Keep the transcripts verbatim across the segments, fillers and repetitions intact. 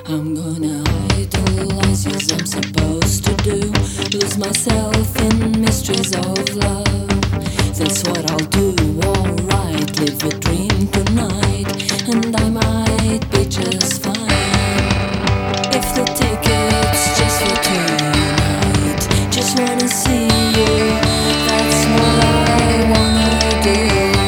I'm gonna idolize you as I'm supposed to do. Lose myself in mysteries of love. That's what I'll do, alright. Live a dream tonight, and I might be just fine. If the ticket's just for tonight, just wanna see you. That's what I wanna do.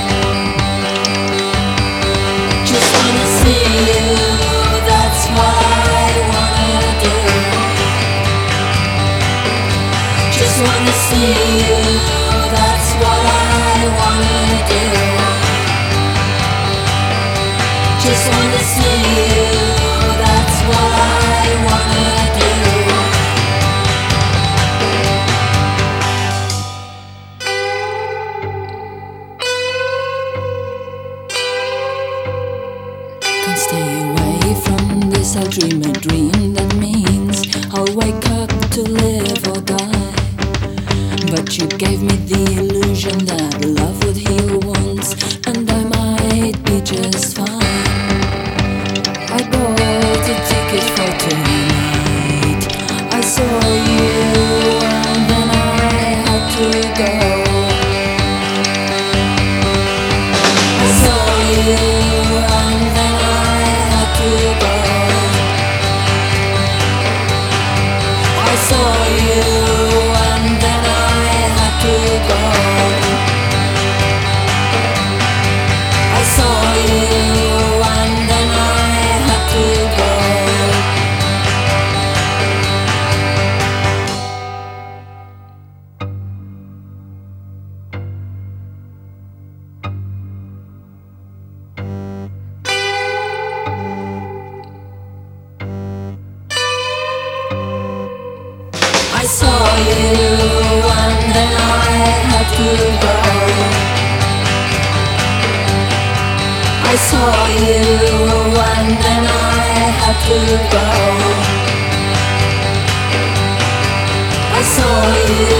Just wanna see you. That's what I wanna do. Just wanna see you. That's what I wanna do. Just wanna see you. That's what I wanna do. Can't stay away from this. I'll dream a dream that means I'll wake up to live or die. But you gave me the illusion that love would heal wounds, and I might be just fine. I bought a ticket for tonight. I saw you and then I had to go. I saw you and then I had to go. I saw you and then I had to go. I saw you and then I had to go. I saw you and then I had to go. I saw you and then I had to go. I saw you